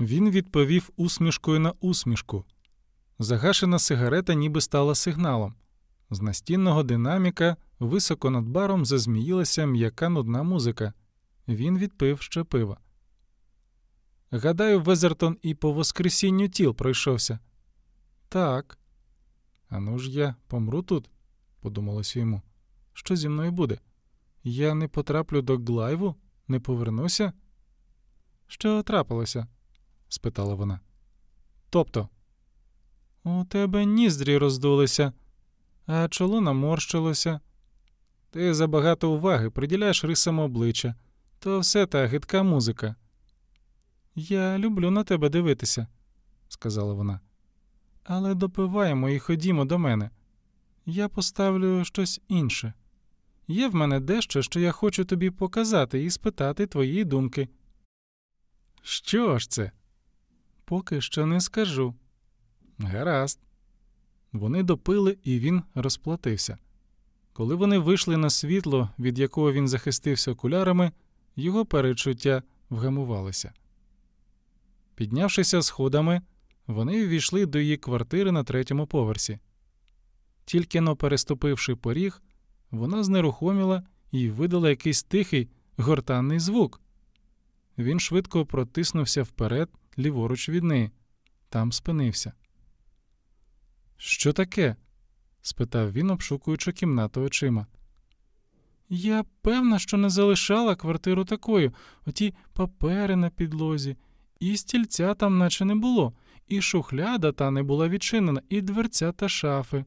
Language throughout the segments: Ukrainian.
Він відповів усмішкою на усмішку. Загашена сигарета ніби стала сигналом. З настінного динаміка високо над баром зазміїлася м'яка нудна музика. Він відпив ще пива. «Гадаю, Везертон і по воскресінню тіл пройшовся». «Так». «А ну ж я помру тут?» – подумалося йому. «Що зі мною буде? Я не потраплю до Глайву? Не повернуся?» «Що трапилося?» – спитала вона. «Тобто?» «У тебе ніздрі роздулися, а чоло наморщилося. Ти забагато уваги приділяєш рисам обличчя. То все та гидка музика». «Я люблю на тебе дивитися», – сказала вона. «Але допиваємо і ходімо до мене. Я поставлю щось інше. Є в мене дещо, що я хочу тобі показати і спитати твої думки». «Що ж це?» «Поки що не скажу». «Гаразд». Вони допили, і він розплатився. Коли вони вийшли на світло, від якого він захистився окулярами, його перечуття вгамувалися. Піднявшися сходами, вони ввійшли до її квартири на 3-му поверсі. Тільки-но переступивши поріг, вона знерухоміла і видала якийсь тихий, гортанний звук. Він швидко протиснувся вперед, ліворуч від неї. Там спинився. «Що таке?» – спитав він, обшукуючи кімнату очима. «Я певна, що не залишала квартиру такою. Оті папери на підлозі. І стільця там наче не було. І шухляда та не була відчинена, і дверця та шафи».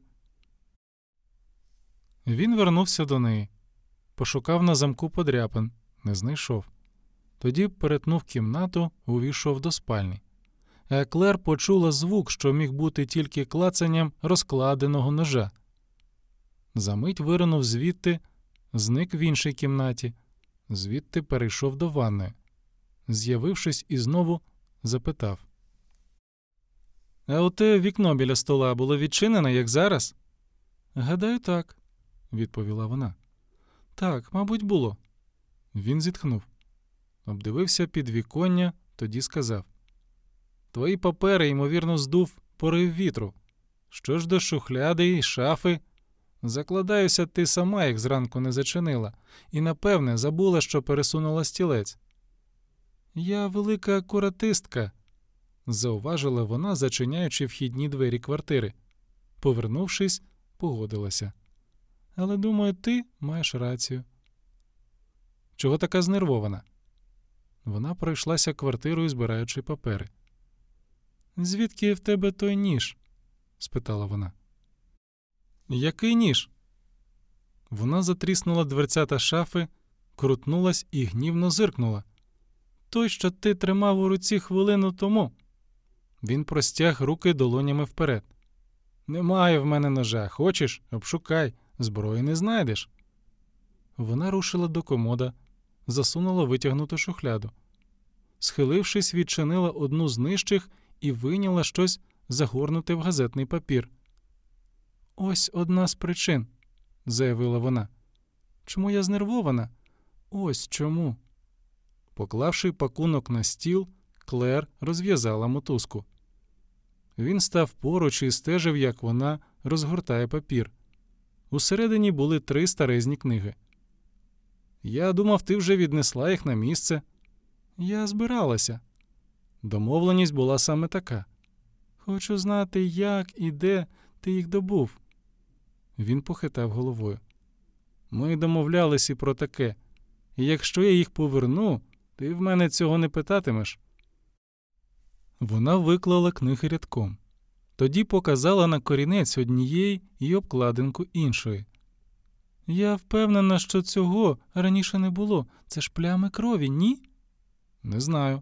Він вернувся до неї. Пошукав на замку подряпин. Не знайшов. Тоді перетнув кімнату, увійшов до спальні. А Клер почула звук, що міг бути тільки клацанням розкладеного ножа. Замить виринув звідти, зник в іншій кімнаті, звідти перейшов до ванної. З'явившись і знову запитав. «А оте вікно біля стола було відчинене, як зараз?» «Гадаю, так», – відповіла вона. «Так, мабуть, було». Він зітхнув. Обдивився підвіконня, тоді сказав. «Твої папери, ймовірно, здув порив вітру. Що ж до шухляди і шафи? Закладаюся, ти сама їх зранку не зачинила. І, напевне, забула, що пересунула стілець». «Я велика акуратистка», – зауважила вона, зачиняючи вхідні двері квартири. Повернувшись, погодилася. «Але, думаю, ти маєш рацію». «Чого така знервована?» Вона пройшлася квартирою, збираючи папери. «Звідки в тебе той ніж?» – спитала вона. «Який ніж?» Вона затріснула дверцята шафи, крутнулась і гнівно зиркнула. «Той, що ти тримав у руці хвилину тому». Він простяг руки долонями вперед. «Немає в мене ножа. Хочеш? Обшукай. Зброї не знайдеш». Вона рушила до комода, засунула витягнуту шухляду. Схилившись, відчинила одну з нижчих і вийняла щось загорнуте в газетний папір. «Ось одна з причин», – заявила вона. «Чому я знервована? Ось чому». Поклавши пакунок на стіл, Клер розв'язала мотузку. Він став поруч і стежив, як вона розгортає папір. Усередині були 3 старезні книги. «Я думав, ти вже віднесла їх на місце». «Я збиралася». Домовленість була саме така. «Хочу знати, як і де ти їх добув». Він похитав головою. «Ми домовлялись і про таке. І якщо я їх поверну, ти в мене цього не питатимеш». Вона виклала книги рядком. Тоді показала на корінець однієї і обкладинку іншої. «Я впевнена, що цього раніше не було. Це ж плями крові, ні?» «Не знаю».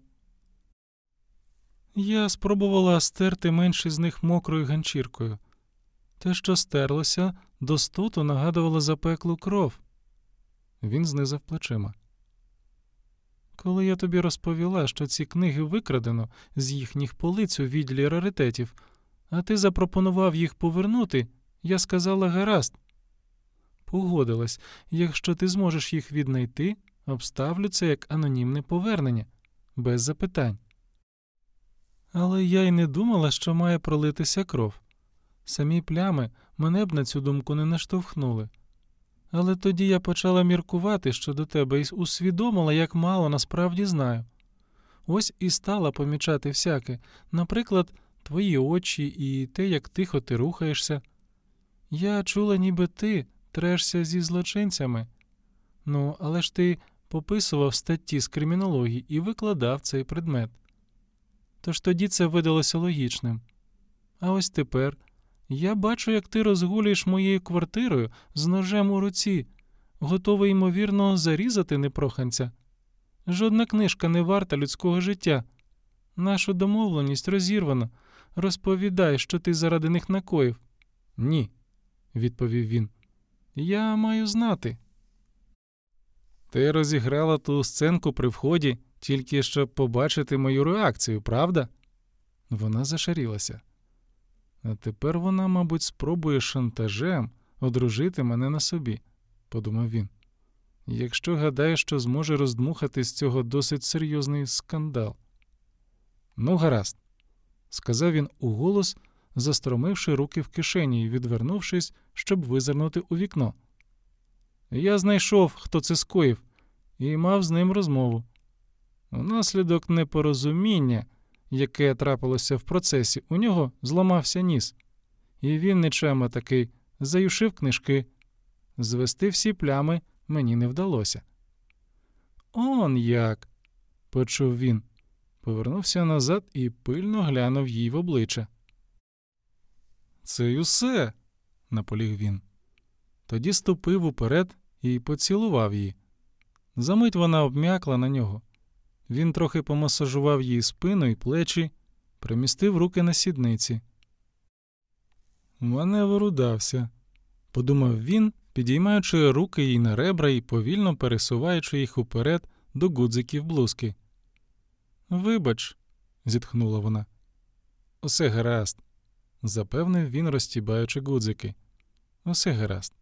«Я спробувала стерти менші з них мокрою ганчіркою. Те, що стерлося, достоту нагадувало запеклу кров». Він знизав плечима. «Коли я тобі розповіла, що ці книги викрадено з їхніх полиць у відділі раритетів, а ти запропонував їх повернути, я сказала гаразд. Погодилась, якщо ти зможеш їх віднайти, обставлю це як анонімне повернення, без запитань». Але я й не думала, що має пролитися кров. Самі плями мене б на цю думку не наштовхнули. Але тоді я почала міркувати щодо тебе і усвідомила, як мало насправді знаю. Ось і стала помічати всяке, наприклад, твої очі і те, як тихо ти рухаєшся. Я чула, ніби ти трешся зі злочинцями. Ну, але ж ти пописував статті з кримінології і викладав цей предмет. Тож тоді це видалося логічним. А ось тепер я бачу, як ти розгулюєш моєю квартирою з ножем у руці, готовий, ймовірно, зарізати непроханця. Жодна книжка не варта людського життя. Нашу домовленість розірвано. Розповідай, що ти заради них накоїв. Ні, відповів він. Я маю знати. Ти розіграла ту сценку при вході, тільки щоб побачити мою реакцію, правда? Вона зашарілася. А тепер вона, мабуть, спробує шантажем одружити мене на собі, подумав він. Якщо гадає, що зможе роздмухати з цього досить серйозний скандал. Ну, гаразд, сказав він уголос, застромивши руки в кишені і відвернувшись, щоб визирнути у вікно. Я знайшов, хто це скоїв, і мав з ним розмову. Унаслідок непорозуміння, яке трапилося в процесі, у нього зламався ніс. І він нечема такий заюшив книжки. Звести всі плями мені не вдалося. «Он як!» – почув він. Повернувся назад і пильно глянув їй в обличчя. «Це й усе!» – наполіг він. Тоді ступив уперед і поцілував її. Замить вона обм'якла на нього. Він трохи помасажував її спину і плечі, примістив руки на сідниці. «Маневр удався», – подумав він, підіймаючи руки їй на ребра і повільно пересуваючи їх уперед до гудзиків блузки. «Вибач», – зітхнула вона. «Усе гаразд», – запевнив він, розтібаючи гудзики. «Усе гаразд».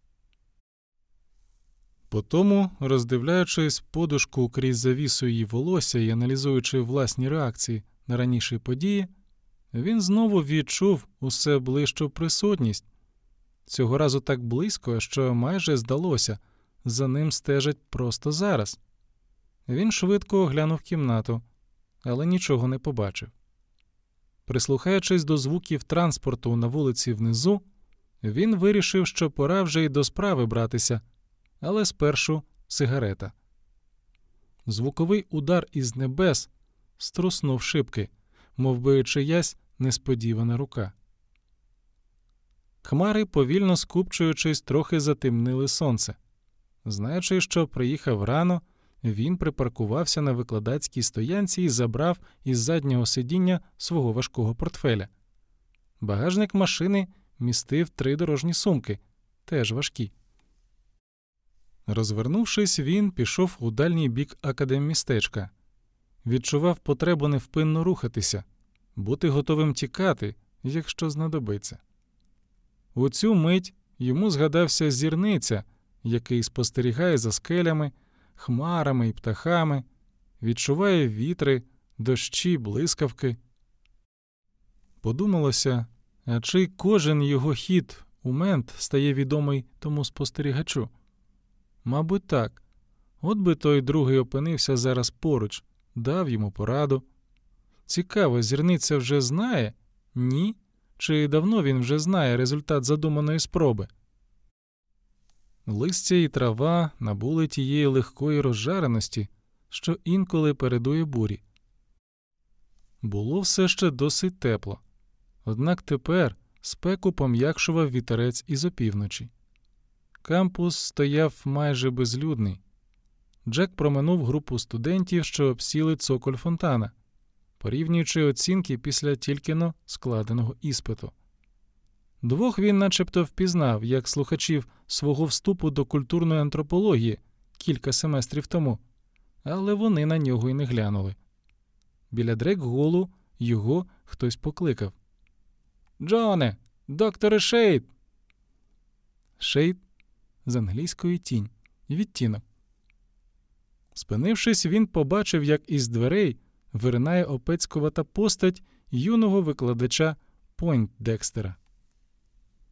Потому, роздивляючись подушку крізь завісу її волосся і аналізуючи власні реакції на раніші події, він знову відчув усе ближчу присутність. Цього разу так близько, що майже здалося, за ним стежать просто зараз. Він швидко оглянув кімнату, але нічого не побачив. Прислухаючись до звуків транспорту на вулиці внизу, він вирішив, що пора вже й до справи братися, але спершу сигарета. Звуковий удар із небес струснув шибки, мовби чиясь несподівана рука. Хмари, повільно скупчуючись, трохи затемнили сонце. Знаючи, що приїхав рано, він припаркувався на викладацькій стоянці і забрав із заднього сидіння свого важкого портфеля. Багажник машини містив 3 дорожні сумки, теж важкі. Розвернувшись, він пішов у дальній бік академмістечка. Відчував потребу невпинно рухатися, бути готовим тікати, якщо знадобиться. У цю мить йому згадався зірниця, який спостерігає за скелями, хмарами і птахами, відчуває вітри, дощі, блискавки. Подумалося, а чи кожен його хід у мент стає відомий тому спостерігачу? Мабуть, так. От би той другий опинився зараз поруч, дав йому пораду. Цікаво, зірниця вже знає? Ні? Чи давно він вже знає результат задуманої спроби? Листя і трава набули тієї легкої розжареності, що інколи передує бурі. Було все ще досить тепло. Однак тепер спеку пом'якшував вітерець із опівночі. Кампус стояв майже безлюдний. Джек проминув групу студентів, що обсіли цоколь фонтана, порівнюючи оцінки після тільки-но складеного іспиту. 2 він начебто впізнав, як слухачів свого вступу до культурної антропології кілька семестрів тому, але вони на нього й не глянули. Біля Дрейк-голу його хтось покликав. «Джоне! Докторе Шейд!» Шейд з англійської тінь, відтінок. Спинившись, він побачив, як із дверей виринає опецькувата постать юного викладача Пойндекстера.